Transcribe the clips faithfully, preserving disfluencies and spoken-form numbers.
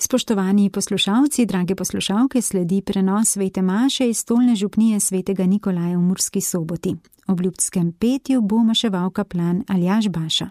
Spoštovani poslušalci, drage poslušalke, sledi prenos svete maše iz stolne župnije svetega Nikolaja v Murski Soboti. Ob ljudskem petju bo maševal kaplan Aljaž Baša.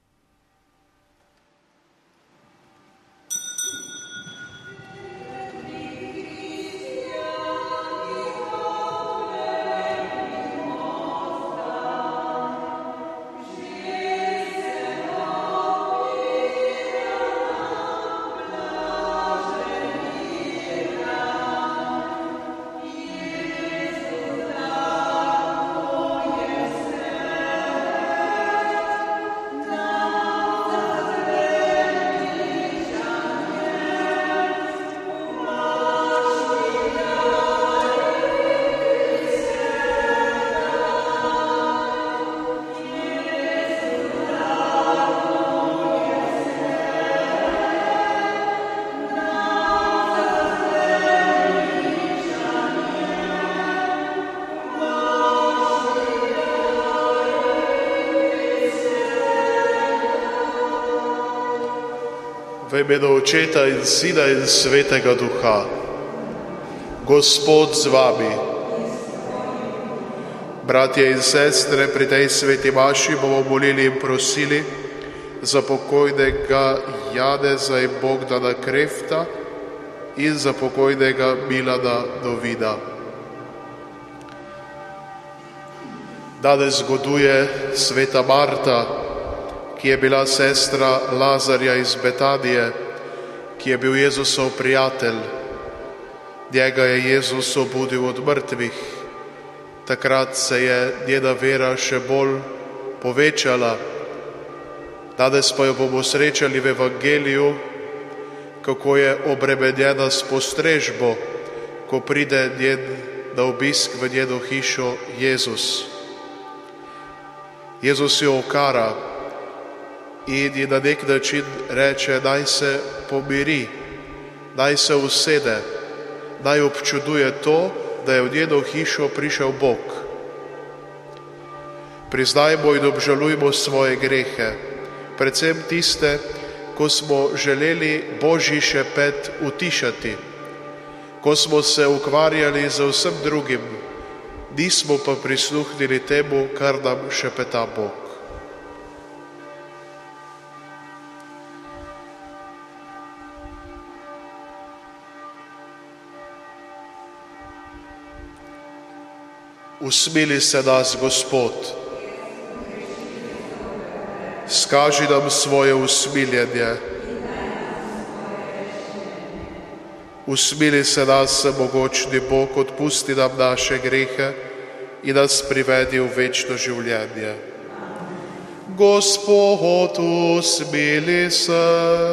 V imenu Očeta in Sina in Svetega Duha. Gospod z vami. Bratje in sestre, pri tej sveti maši bomo molili in prosili za pokojnega Janeza in Bogdana Krefta in za pokojnega Milana Dovida. Danes goduje sveta Marta, ki je bila sestra Lazarja iz Betanije, ki je bil Jezusov prijatelj. Njega je Jezus obudil od mrtvih. Takrat se je njena vera še bolj povečala. Danes pa jo bomo srečali v Evangeliju, kako je obremenjena s postrežbo, ko pride njen, na obisk v njeno hišo Jezus. Jezus jo okara in ji na nek način reče, naj se pomiri, naj se usede, naj občuduje to, da je v njeno hišo prišel Bog. Priznajmo in obžalujmo svoje grehe, predvsem tiste, ko smo želeli Božji šepet utišati, ko smo se ukvarjali z vsem drugim, nismo pa prisluhnili temu, kar nam šepeta Bog. Usmili se nas, Gospod. Skaži nam svoje usmiljenje. Usmili se nas, vsemogočni Bog, odpusti nam naše grehe in nas privedi v večno življenje. Gospod, usmili se.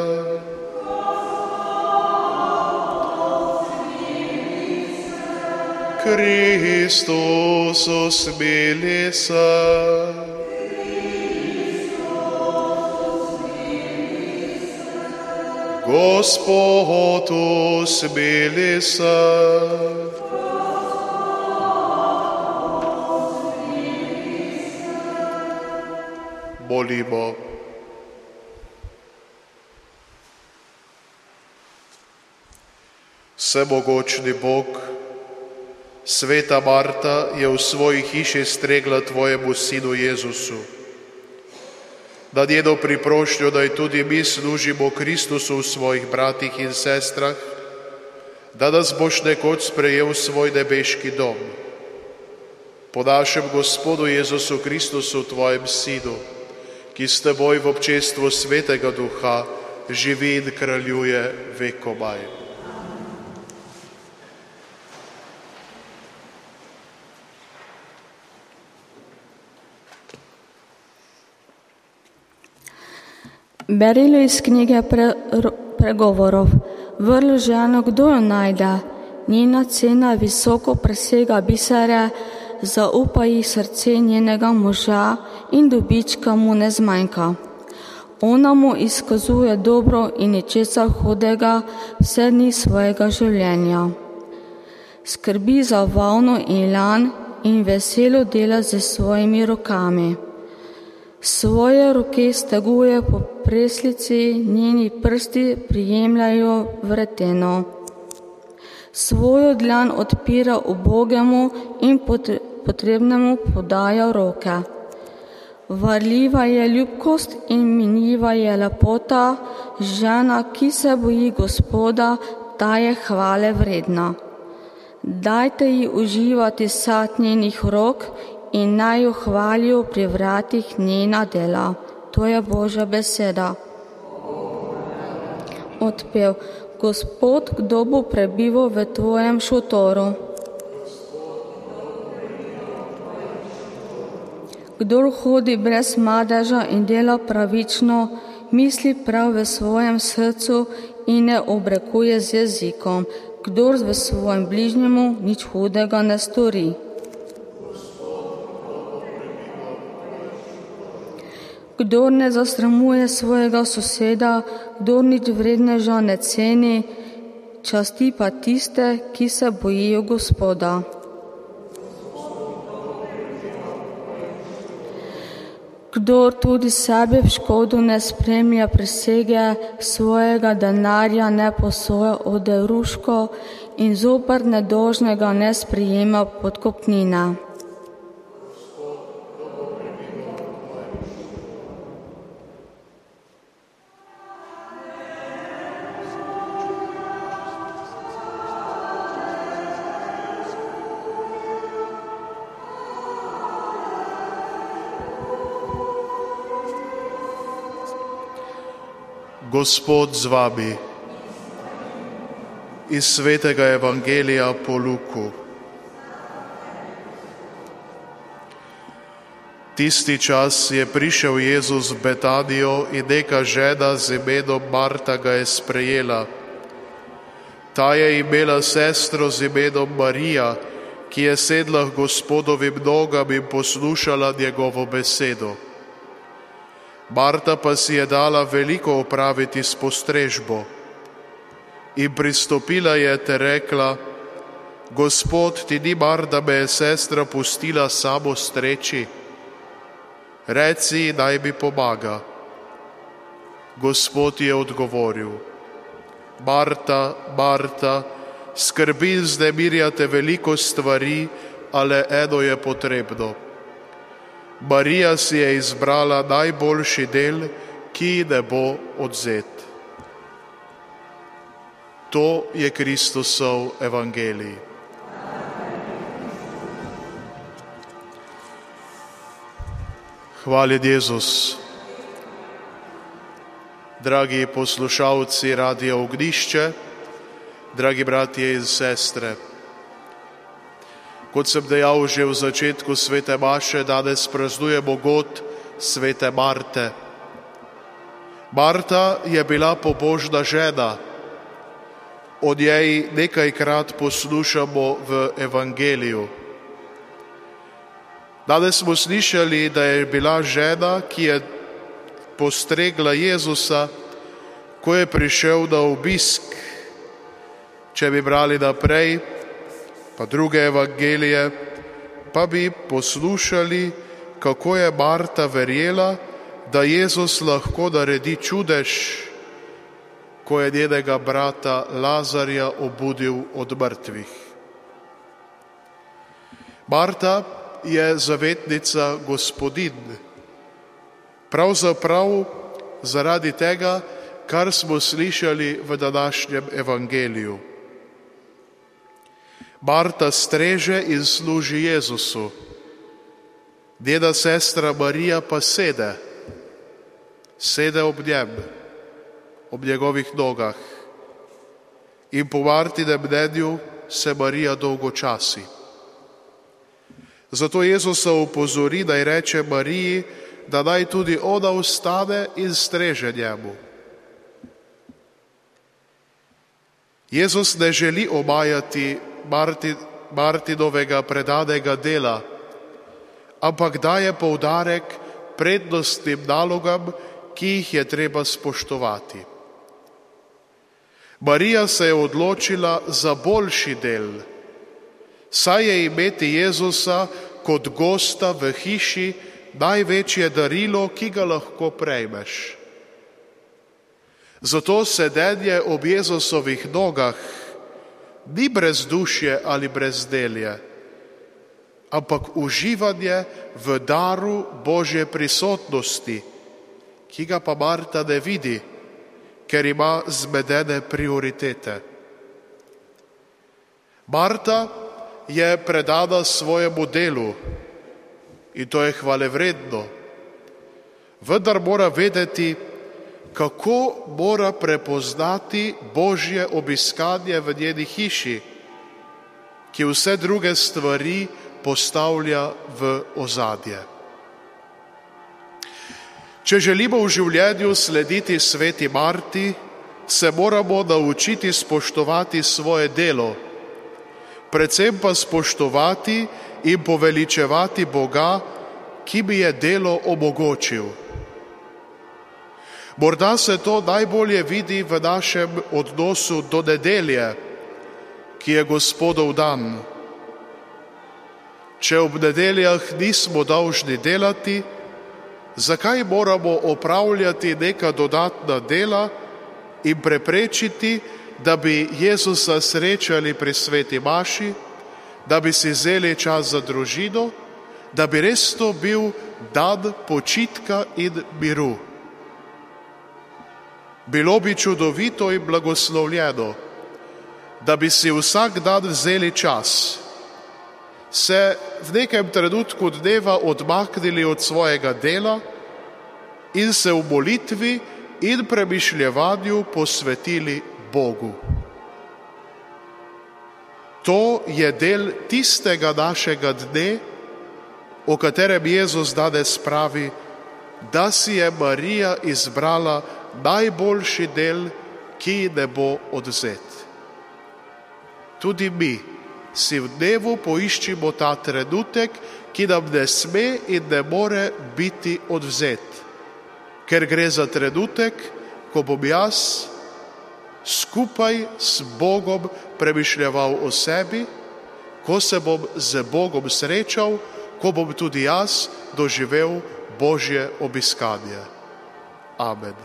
Kristus, usmili se. Gospod, usmili se. Molimo. Vsemogočni Bog, sveta Marta je v svoji hiši stregla tvojemu sinu Jezusu. Na njeno priprošnjo naj tudi mi služimo Kristusu v svojih bratih in sestrah, da nas boš nekoč sprejel v svoj nebeški dom. Po našem Gospodu Jezusu Kristusu, tvojem sinu, ki s teboj v občestvu Svetega Duha živi in kraljuje vekomaj. Berilo iz knjige pre, pregovorov. Vrlo ženo, kdo jo najde? Njena cena visoko presega bisere, zaupa ji srce njenega moža in dobička mu ne zmanjka. Ona mu izkazuje dobro in ničesar hudega vse dni svojega življenja. Skrbi za volno in lan in veselo dela z svojimi rokami. Svoje roke steguje po preslici njeni prsti prijemljajo vreteno. Svojo dlan odpira ubogemu in potrebnemu podaja roke. Varljiva je ljubkost in minljiva je lepota, žena, ki se boji Gospoda, ta je hvale vredna. Dajte ji uživati sad njenih rok in naj jo hvalijo pri vratih njena dela. To je Božja beseda. Odpev. Gospod, kdo bo prebival v tvojem šotoru? Kdor hodi brez madeža in dela pravično, misli prav v svojem srcu in ne obrekuje z jezikom. Kdor v svojem bližnjemu nič hudega ne stori. Kdor ne zasramuje svojega soseda, kdor nič vredneža ne ceni, časti pa tiste, ki se bojijo Gospoda. Kdor tudi sebe v škodu ne spremlja prisege, svojega denarja ne posoja oderuško in zoper nedolžnega ne sprijema podkupnine. Gospod z vami. Iz svetega evangelija po Luku. Tisti čas je prišel Jezus v Betanijo in neka žena z imenom Marta ga je sprejela. Ta je imela sestro z imenom Marija, ki je sedla k Gospodovim nogam in poslušala njegovo besedo. Marta pa si je dala veliko opraviti s postrežbo in pristopila je ter rekla: Gospod, ti ni mar, da me je sestra pustila samo streči? Reci, naj mi pomaga. Gospod je odgovoril: Marta, Marta, skrbi in vznemirjate veliko stvari, ale eno je potrebno. Marija si je izbrala najboljši del, ki ji ne bo odvzet. To je Kristusov evangelij. Hvaljen Jezus. Dragi poslušalci Radia Ognjišče, dragi bratje in sestre, kot sem dejal že v začetku svete maše, danes praznujemo god svete Marte. Marta je bila pobožna žena. O njej nekajkrat poslušamo v evangeliju. Danes smo slišali, da je bila žena, ki je postregla Jezusa, ko je prišel na obisk. Če bi brali naprej, pa druge evangelije, pa bi poslušali, kako je Marta verjela, da Jezus lahko naredi čudež, ko je njenega brata Lazarja obudil od mrtvih. Marta je zavetnica Gospodin. Pravzaprav zaradi tega, kar smo slišali v današnjem evangeliju. Marta streže in služi Jezusu. Njena sestra Marija pa sede. Sede ob njem, ob njegovih nogah. In po Martinem mnenju se Marija dolgočasi. Zato Jezusa opozori, naj reče Mariji, da naj tudi ona ostane in streže njemu. Jezus ne želi omajati Marti, Martinovega predanega dela, ampak daje poudarek prednostnim nalogam, ki jih je treba spoštovati. Marija se je odločila za boljši del, saj je imeti Jezusa kot gosta v hiši največje darilo, ki ga lahko prejmeš. Zato sedenje ob Jezusovih nogah ni brezdušje ali brezdelje, ampak uživanje v daru Božje prisotnosti, ki ga pa Marta ne vidi, ker ima zmedene prioritete. Marta je predana svojemu delu in to je hvalevredno, vendar mora vedeti, kako mora prepoznati Božje obiskanje v njeni hiši, ki vse druge stvari postavlja v ozadje. Če želimo v življenju slediti sveti Marti, se moramo naučiti spoštovati svoje delo, predvsem pa spoštovati in poveličevati Boga, ki mi je delo omogočil. Morda se to najbolje vidi v našem odnosu do nedelje, ki je Gospodov dan. Če ob nedeljah nismo dolžni delati, zakaj moramo opravljati neka dodatna dela in preprečiti, da bi Jezusa srečali pri sveti maši, da bi si vzeli čas za družino, da bi res to bil dan počitka in miru. Bilo bi čudovito in blagoslovljeno, da bi si vsak dan vzeli čas, se v nekem trenutku dneva odmaknili od svojega dela in se v molitvi in premišljevanju posvetili Bogu. To je del tistega našega dne, o katerem Jezus danes pravi, da si je Marija izbrala najboljši del, ki ne bo odvzet. Tudi mi si v dnevu poiščimo ta trenutek, ki nam ne sme in ne more biti odvzet, ker gre za trenutek, ko bom jaz skupaj s Bogom premišljeval o sebi, ko se bom z Bogom srečal, ko bom tudi jaz doživel Božje obiskanje. Amen.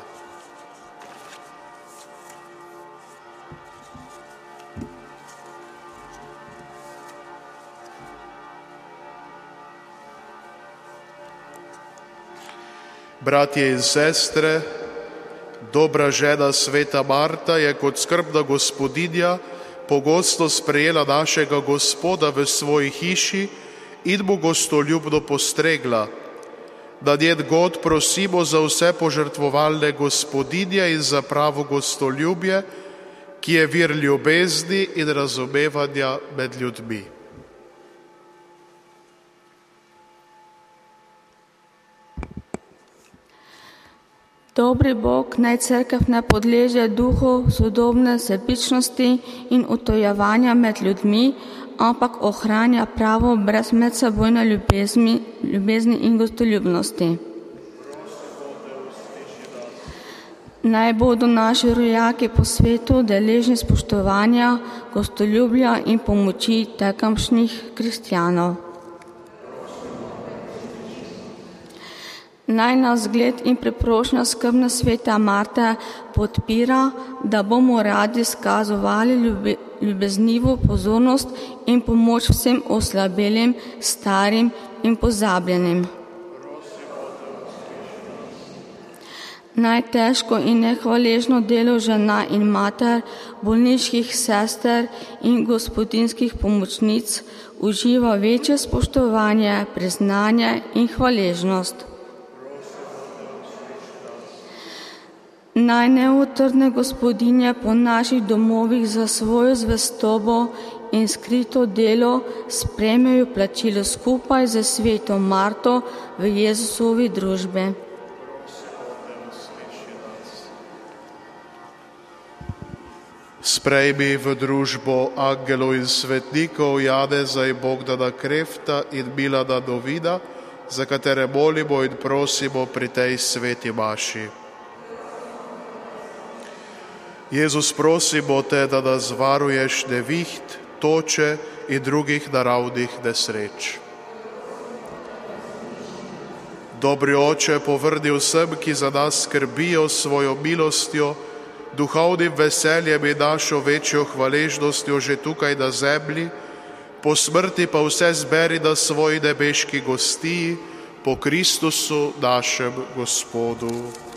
Bratje in sestre, dobra žena sveta Marta je kot skrbna gospodinja pogosto sprejela našega Gospoda v svoji hiši in mu gostoljubno postregla. Na njen god prosimo za vse požrtvovalne gospodinje in za pravo gostoljubje, ki je vir ljubezni in razumevanja med ljudmi. Dobri Bog naj cerkev ne podleže duhu sodobne sebičnosti in utojevanja med ljudmi, ampak ohranja pravo brez medsebojne ljubezni, ljubezni in gostoljubnosti. Naj bodo naši rojaki po svetu deležni spoštovanja, gostoljubja in pomoči tekamšnjih kristjanov. Naj nas zgled in priprošnja skrbna sveta Marta podpira, da bomo radi skazovali ljube, ljubeznivo pozornost in pomoč vsem oslabelim, starim in pozabljenim. Naj težko in nehvaležno delo žena in mater, bolniških sester in gospodinskih pomočnic uživa večje spoštovanje, priznanje in hvaležnost. Naj neutrdne gospodinje po naših domovih za svojo zvestobo in skrito delo sprejmejo plačilo skupaj z sveto Marto v Jezusovi družbi. Sprejmi v družbo angelov in svetnikov Janeza in Bogdana Krefta in Milana Novina, za katere molimo in prosimo pri tej sveti maši. Jezus, prosimo te, da nas varuješ neviht, toče in drugih naravnih nesreč. Dobri Oče, povrni vsem, ki za nas skrbijo svojo milostjo, duhovnim veseljem in našo večjo hvaležnostjo že tukaj na zemlji, po smrti pa vse zberi na svoji nebeški gostiji, po Kristusu našem Gospodu.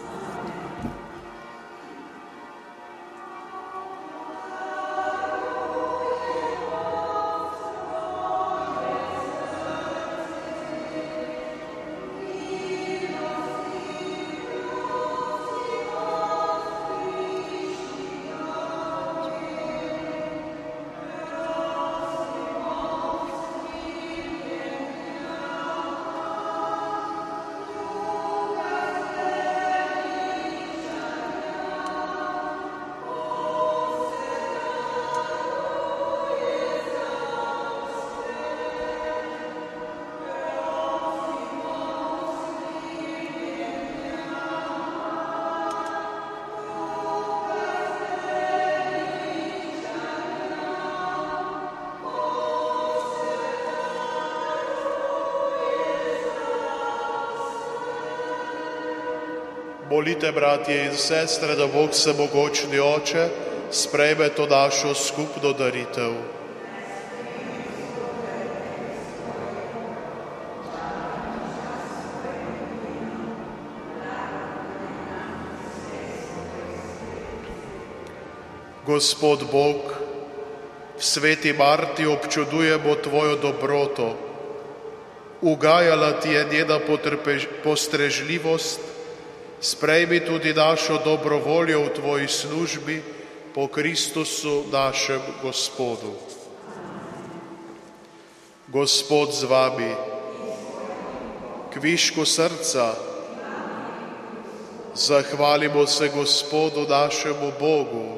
Molite, bratje in sestre, da Bog Vsemogočni Oče sprejme to našo skupno daritev. Gospod Bog, v sveti Marti občudujemo Tvojo dobroto. Ugajala Ti je njena postrežljivost, sprejmi tudi našo dobro voljo v Tvoji službi po Kristusu našem Gospodu. Gospod z vami, k višku srca zahvalimo se Gospodu našemu Bogu.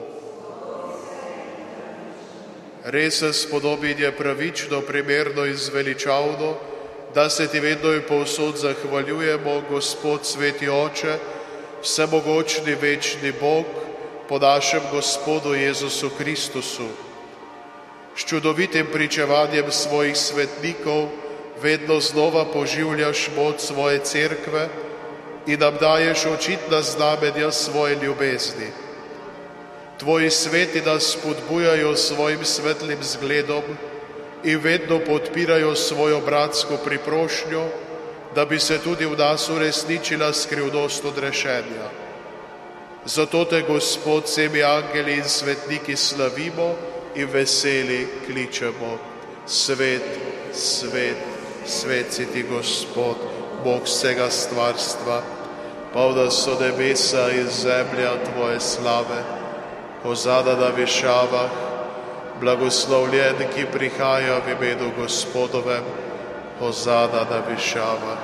Res se spodobin je pravično, primerno in zveličavno, da se Ti vedno in povsod zahvaljujemo, Gospod sveti Oče, vsemogočni večni Bog, po našem Gospodu Jezusu Kristusu. S čudovitim pričevanjem svojih svetnikov vedno znova poživljaš moč svoje cerkve in nam daješ očitna znamenja svoje ljubezni. Tvoji sveti nas spodbujajo svojim svetlim zgledom in vedno podpirajo svojo bratsko priprošnjo, da bi se tudi v nas uresničila skrivnost odrešenja. Zato Te, Gospod, vsemi angeli in svetniki slavimo in veseli kličemo. Svet, svet, svet si Ti, Gospod, Bog vsega stvarstva, polna so nebesa in zemlja Tvoje slave. Hozana na višavah, blagoslovljen, ki prihaja v imenu Gospodovem, hozana na višavah.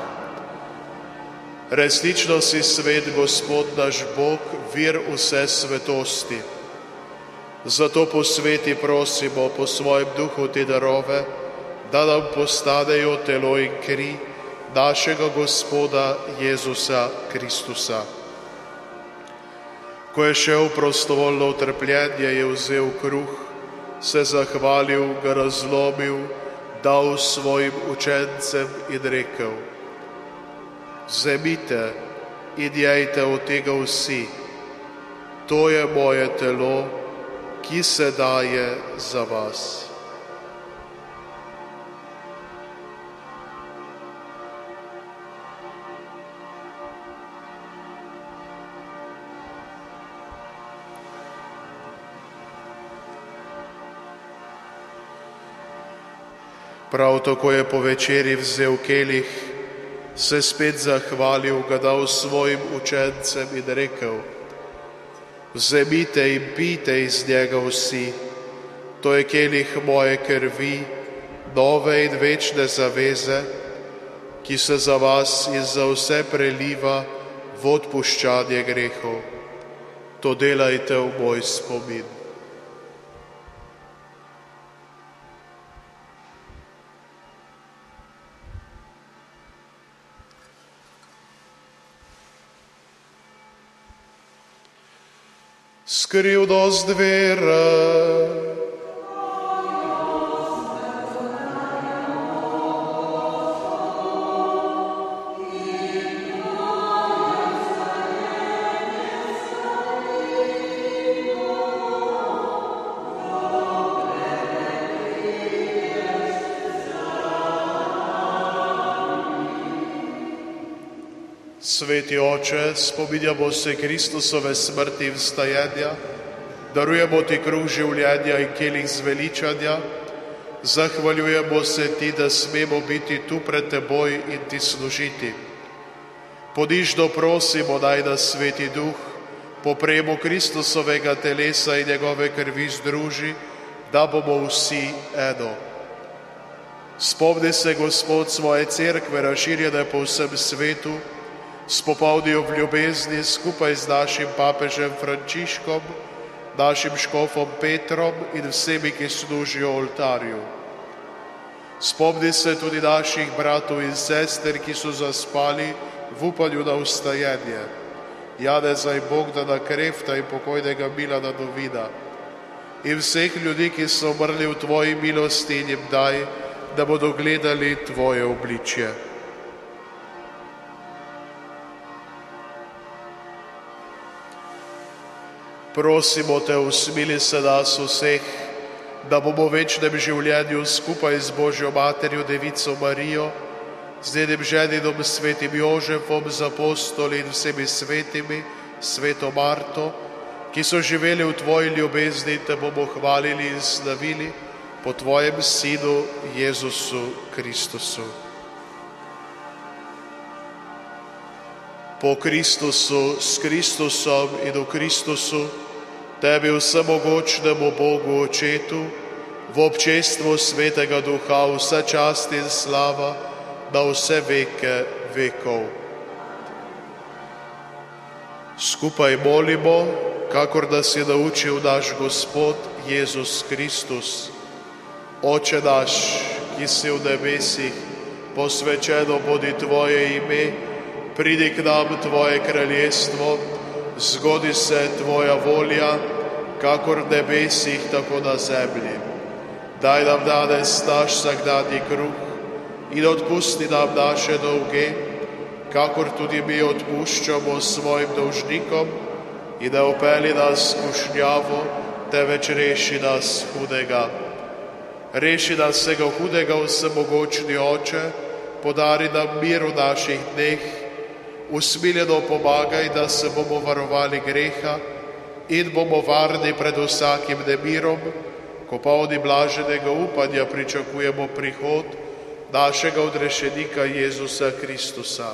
Resnično si svet, Gospod naš Bog, vir vse svetosti. Zato po sveti prosimo po svojem duhu Te darove, da nam postanejo telo in kri našega Gospoda Jezusa Kristusa. Ko je šel prostovoljno v trpljenje, je vzel kruh, se zahvalil, ga razlomil, dal svojim učencem in rekel: Vzemite in jejte od tega vsi, to je moje telo, ki se daje za vas. Prav tako je po večeri vzel kelih, se spet zahvalil, ga dal svojim učencem in rekel: Vzemite in pijte iz njega vsi, to je kelih moje krvi, nove in večne zaveze, ki se za vas in za vse preliva v odpuščanje grehov. To delajte v moj spomin. Skrivnost vere. Sveti Oče, spominjamo se Kristusove smrti in vstajenja, darujemo ti kruh življenja in kelih zveličanja, zahvaljujemo se ti, da smemo biti tu pred teboj in ti služiti. Ponižno prosimo, naj nas Sveti Duh po prejemu Kristusovega telesa in njegove krvi združi, da bomo vsi eno. Spomni se, Gospod, svoje cerkve razširjene po vsem svetu, spopolni jo v ljubezni skupaj z našim papežem Frančiškom, našim škofom Petrom in vsemi, ki služijo oltarju. Spomni se tudi naših bratov in sester, ki so zaspali v upanju na vstajenje, Janeza in Bogdana Krefta in pokojnega Milana Dovida in vseh ljudi, ki so umrli v tvoji milosti, in jim daj, da bodo gledali tvoje obličje. Prosimo te, usmili se nas vseh, da bomo v večnem življenju skupaj z Božjo materjo Devico Marijo, z njenim ženinom svetim Jožefom, z apostoli in vsemi svetimi, sveto Marto, ki so živeli v tvoji ljubezni, te bomo hvalili in slavili po tvojem Sinu Jezusu Kristusu. Po Kristusu, s Kristusom in v Kristusu, tebi vsemogočnemu Bogu Očetu, v občestvu Svetega Duha, vsa čast in slava na vse veke vekov. Skupaj molimo, kakor nas je naučil naš Gospod Jezus Kristus. Oče naš, ki si v nebesih, posvečeno bodi tvoje ime, pridi k nam tvoje kraljestvo, zgodi se tvoja volja, kakor v nebesih, tako na zemlji. Daj nam danes naš vsakdanji kruh in odpusti nam naše dolge, kakor tudi mi odpuščamo svojim dolžnikom, in ne vpelji nas v skušnjavo, temveč reši nas hudega. Reši nas vsega hudega, vsemogočni Oče, podari nam mir v naših dneh, usmiljeno pomagaj, da se bomo varovali greha in bomo varni pred vsakim nemirom, ko polni blaženega upanja pričakujemo prihod našega odrešenika Jezusa Kristusa.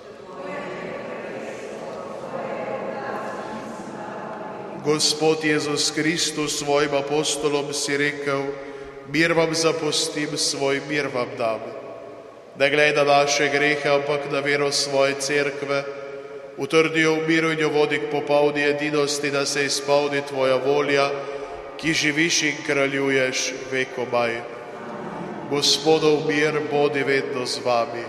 Gospod Jezus Kristus, svojim apostolom si rekel, mir vam zapustim, svoj mir vam dam. Ne glej na naše grehe, ampak na vero svoje cerkve, utrdi jo v miru in jo vodi k popolni edinosti, da se izpolni tvoja volja, ki živiš in kraljuješ vekomaj. Gospodov mir bodi vedno z vami.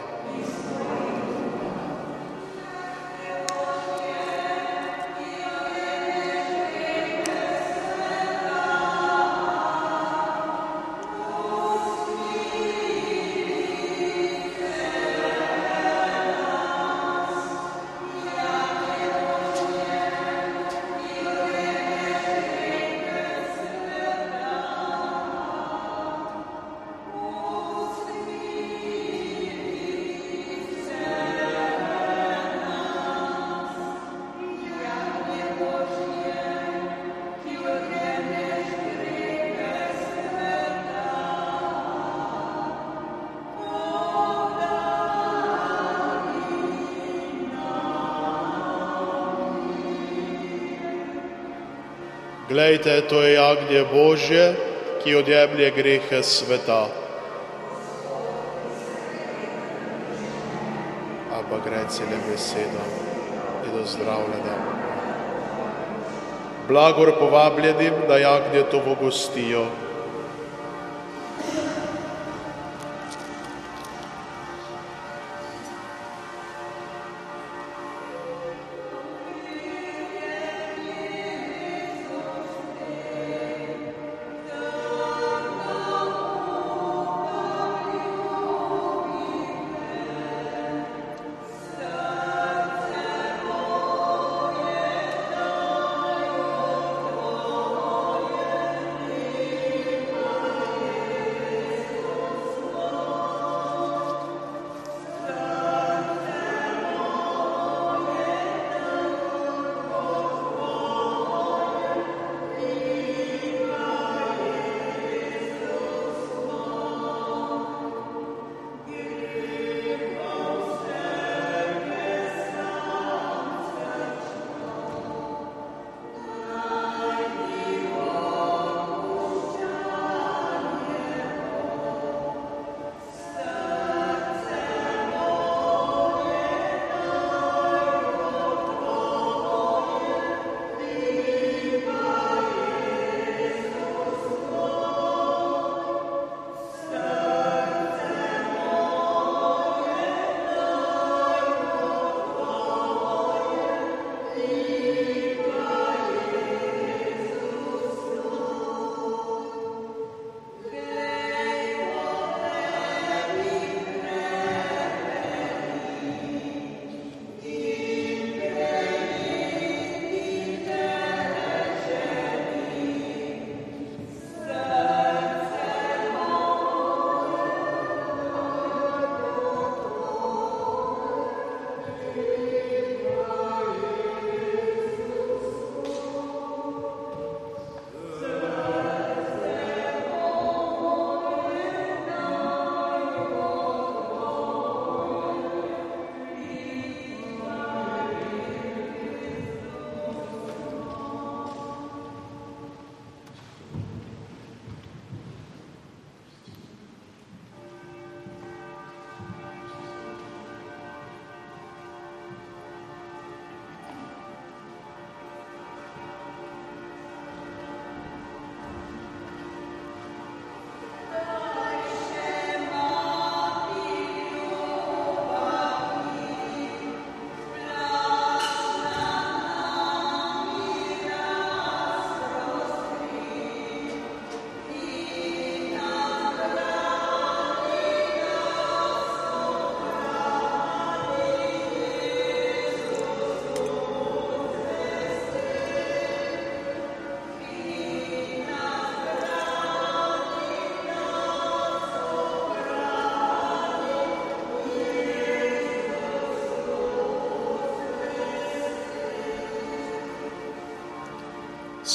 Glejte, to je jagnje Božje, ki odjemlje grehe sveta. Ampak reci le besedo in ozdravljena. Blagor povabljenim, da jagnje to gostijo.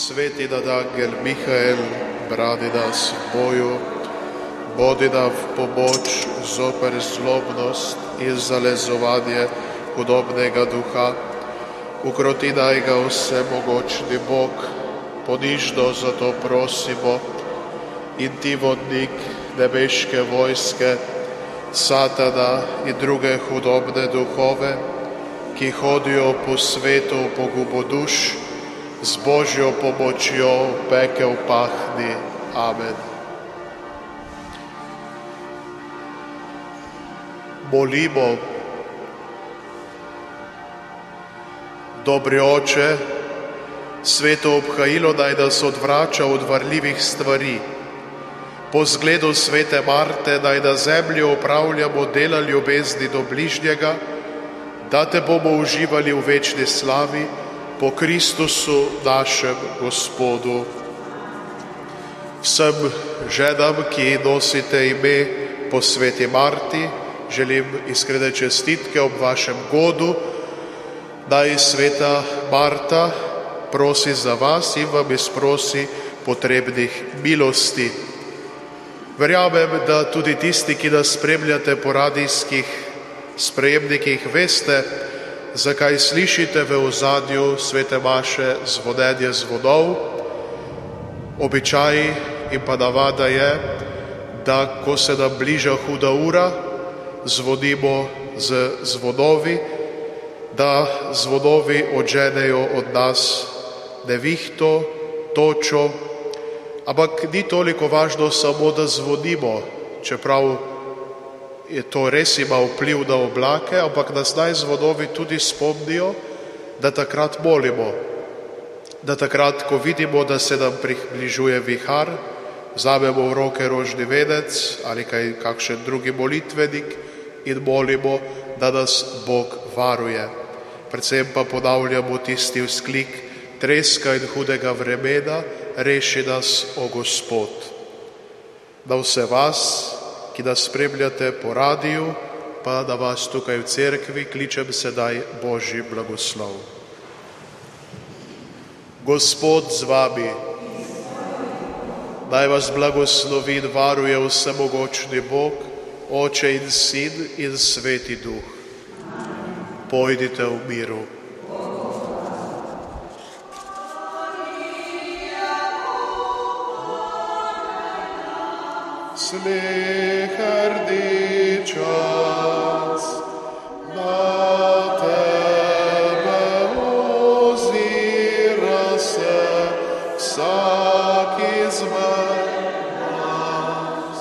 sveti nad angel Mihael, brani nas v boju, bodi nam v pomoč zoper zlobnost in zalezovanje hudobnega duha. Ukroti naj ga vsemogočni Bog, ponižno zato prosimo, in ti vodnik nebeške vojske, Satana in druge hudobne duhove, ki hodijo po svetu v pogubo duš, z Božjo pomočjo v pekel pahni. Amen. Molimo. Dobri Oče, sveto obhajilo naj nas odvrača od varljivih stvari. Po zgledu svete Marte naj na zemlji opravljamo dela ljubezni do bližnjega, da te bomo uživali v večni slavi po Kristusu našem Gospodu. Vsem ženam, ki nosite ime po sveti Marti, želim iskrene čestitke ob vašem godu. Naj sveta Marta prosi za vas in vam izprosi potrebnih milosti. Verjamem, da tudi tisti, ki nas spremljate po radijskih sprejemnikih, veste, zakaj slišite v ozadju svete maše zvonjenje zvonov. Običaj in pa navada je, da ko se nam bliža huda ura, zvonimo z zvonovi, da zvonovi odženejo od nas nevihto, točo, ampak ni toliko važno samo, da zvonimo, čeprav je to res ima vpliv na oblake, ampak nas naj zvonovi tudi spomnijo, da takrat molimo, da takrat, ko vidimo, da se nam približuje vihar, vzamemo v roke rožni venec ali kaj, kakšen drugi molitvenik in molimo, da nas Bog varuje. Predvsem pa ponavljamo tisti vzklik treska in hudega vremena, reši nas, o Gospod. Da vse vas, ki nas spremljate po radiju, pa da vas tukaj v cerkvi, kličem sedaj Božji blagoslov. Gospod z vami, naj vas blagoslovi in varuje vsemogočni Bog, Oče in Sin in Sveti Duh. Pojdite v miru. Sleherni čas na tebe ozira se vsak izmed nas.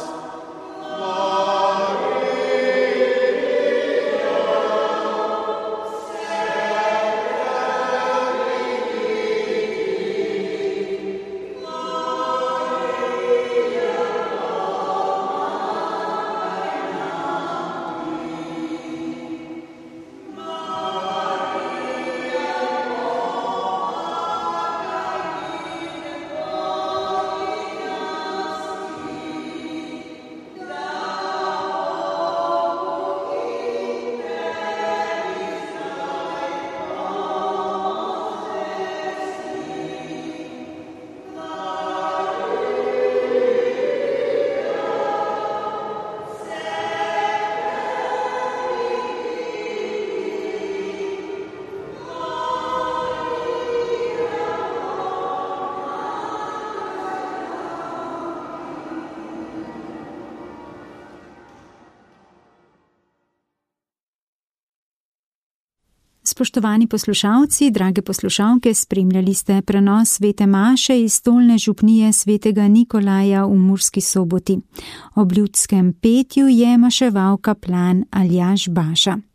Spoštovani poslušalci, drage poslušalke, spremljali ste prenos svete maše iz stolne župnije svetega Nikolaja v Murski Soboti. Ob ljudskem petju je maševal kaplan Aljaž Baša.